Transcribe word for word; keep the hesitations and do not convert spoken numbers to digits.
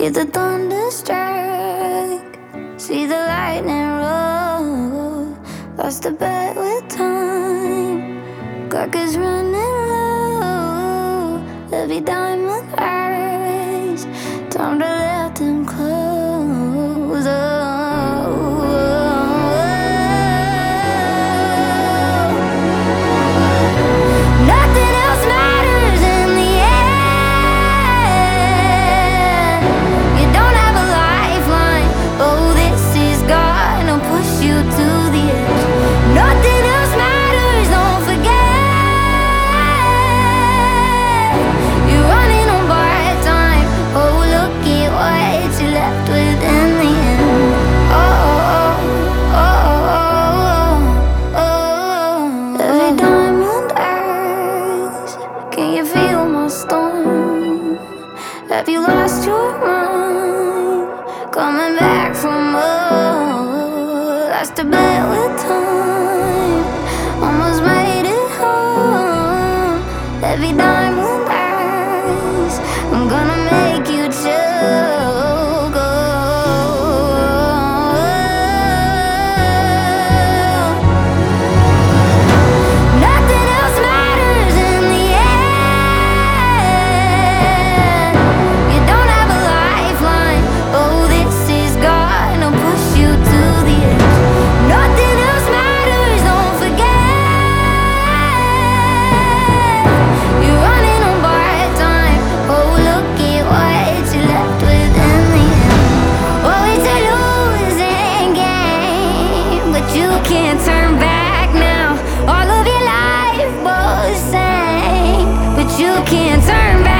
Hear the thunder strike, see the lightning roll. Lost a bet with time, clock is running low. Every diamond eyes, time to let them close. Oh, nothing else matters in the end. You don't have a lifeline. Oh, this is gonna push you to the edge. Nothing else matters, don't forget. You're running on borrowed time. Oh, look at what you left with in the end. Oh, oh, oh, oh, oh, oh. Every diamond eyes, can you feel my storm? Have you lost your mind? Coming back from more. Lost a bet with time, almost made it home. Every diamond eyes, I'm gonna make you choke. Oh, nothing else matters in the end. You don't have a lifeline. Oh, this is gonna push you to the edge. Nothing else matters, don't forget. You're running on borrowed time. Oh, look at what you left with in the end. Oh, it's a losing game, but you can't turn back now. All of your life was sank, but you can't turn back.